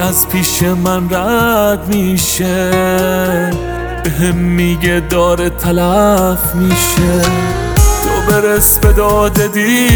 از پیش من رد میشه، بهم میگه داره تلف میشه. تو برس به داد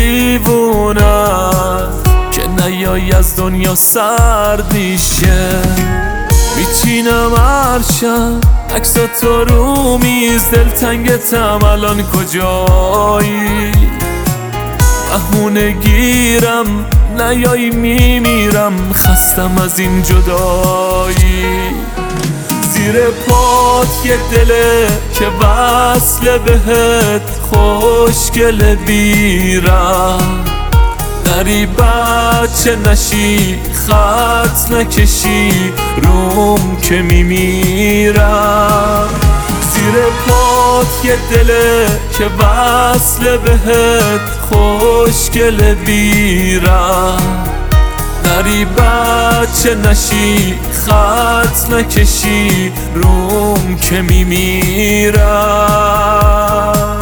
دیوونم که نیای از دنیا سرد میشه. میچینم عرشم عکسا تو رو میز، دلتنگتم الان کجایی؟ بهونه گیرم نیایی میمیرم، خستم از این جدایی. زیر پات یه دله که وصله بهت، خوشگل بیرم نری بچه نشی، خط نکشی روم که میمیرم. زیر پات یه دله که وصله بهت، خوشگل بیرم نری بچه نشی، خط نکشی روم که میمیرم.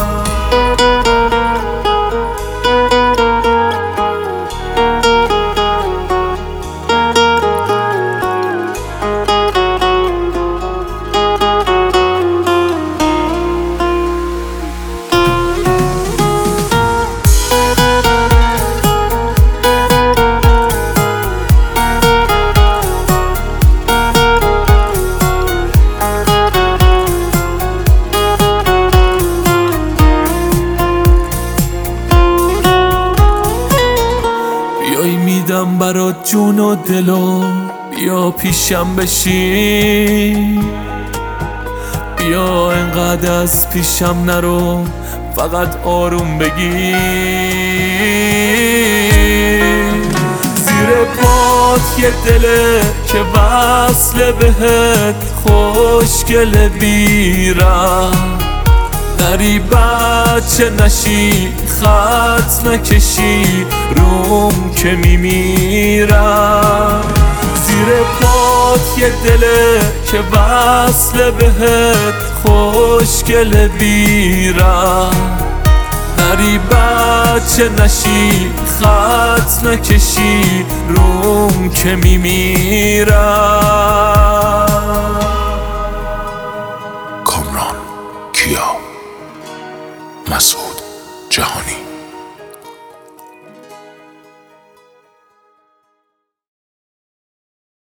بیای میدم برات جون و دلو، بیا پیشم بشی، بیا انقدر از پیشم نرو، فقط آروم بگی. زیر پات یه دله که وصله بهت، خوشگل بیرم نری بچه نشی، خط نکشی روم که میمیرم. زیر پات یه دله که وصله بهت، خوشگل بیرم نری بچه نشی، خط نکشی روم که میمیرم.